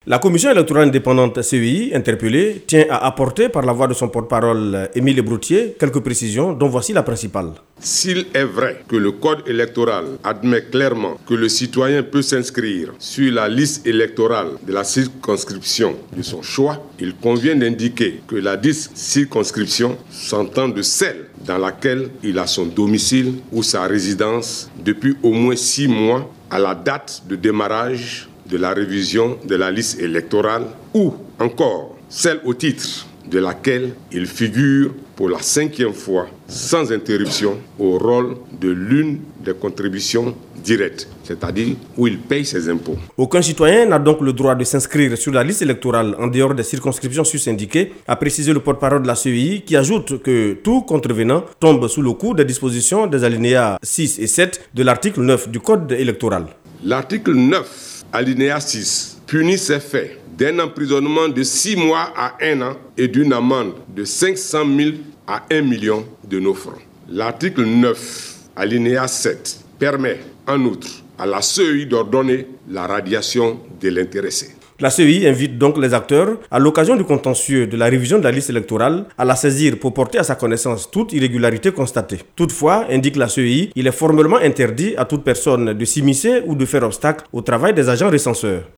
La commission électorale indépendante CEI, interpellée, tient à apporter par la voix de son porte-parole Émile Broutier quelques précisions, dont voici la principale. S'il est vrai que le code électoral admet clairement que le citoyen peut s'inscrire sur la liste électorale de la circonscription de son choix, il convient d'indiquer que la dite circonscription s'entend de celle dans laquelle il a son domicile ou sa résidence depuis au moins 6 mois à la date de démarrage de la révision de la liste électorale ou encore celle au titre de laquelle il figure pour la 5e fois sans interruption au rôle de l'une des contributions directes, c'est-à-dire où il paye ses impôts. Aucun citoyen n'a donc le droit de s'inscrire sur la liste électorale en dehors des circonscriptions sus-indiquées, a précisé le porte-parole de la CEI, qui ajoute que tout contrevenant tombe sous le coup des dispositions des alinéas 6 et 7 de l'article 9 du Code électoral. L'article 9, alinéa 6, punit ces faits d'un emprisonnement de 6 mois à 1 an et d'une amende de 500 000 à 1 million de nos francs. L'article 9, alinéa 7, permet en outre à la CEI d'ordonner la radiation de l'intéressé. La CEI invite donc les acteurs, à l'occasion du contentieux de la révision de la liste électorale, à la saisir pour porter à sa connaissance toute irrégularité constatée. Toutefois, indique la CEI, il est formellement interdit à toute personne de s'immiscer ou de faire obstacle au travail des agents recenseurs.